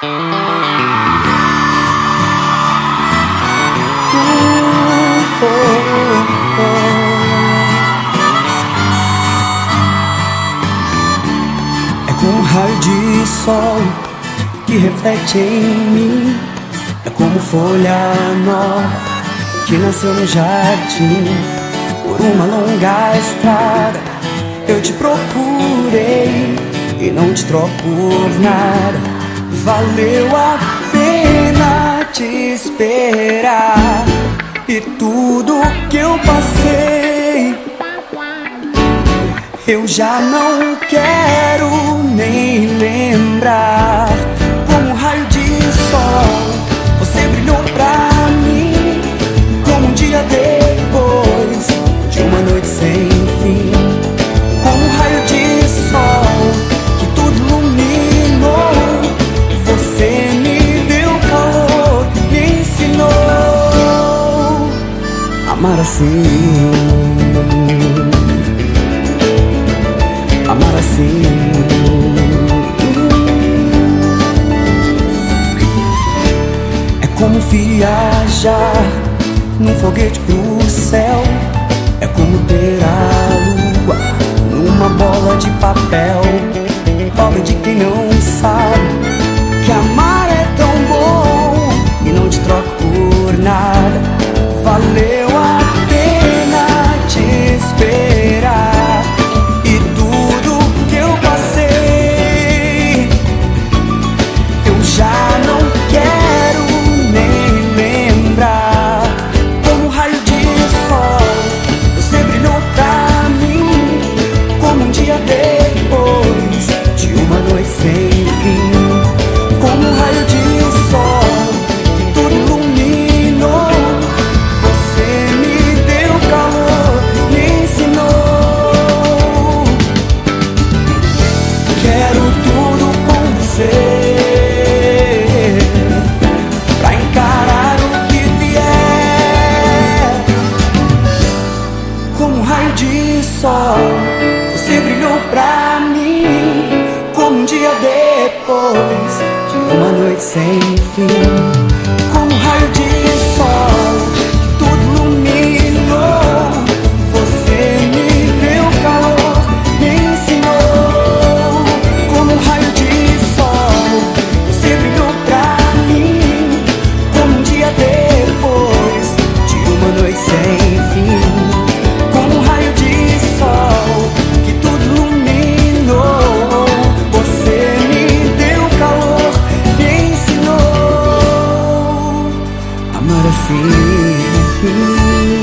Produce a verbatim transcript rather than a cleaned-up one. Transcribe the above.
É como um raio de sol que reflete em mim. É como folha nova que nasceu no jardim. Por uma longa estrada eu te procurei e não te troco por nada. Valeu a pena te esperar. E tudo que eu passei eu já não quero nem lembrar. Como um raio de sol você brilhou pra mim, como um dia depois de uma noite sem fim. Como um raio de sol que tudo iluminou, você me deu calor, me ensinou a amar assim, amar assim. É como viajar num foguete pro céu. É como ter a lua numa bola de papel. Pobre de quem não sabe que amar é tão bom e não te troco por nada. Valeu a pena te esperar. E tudo que eu passei eu já não quero nem lembrar. Como um raio de sol você brilhou pra mim, como um dia depois de uma noite sem fim. Como um raio de sol que tudo iluminou, você me deu calor, me ensinou. Quero tudo com você pra encarar o que vier. Como um raio de sol você brilhou pra mim, como um dia depois de uma noite sem fim. Como um raio de sol que tudo iluminou, você me deu calor, me ensinou. Como um raio de sol você brilhou pra mim, como um dia depois de uma noite sem fim. Como um raio de sol que tudo iluminou, você me deu calor, me ensinou a amar assim.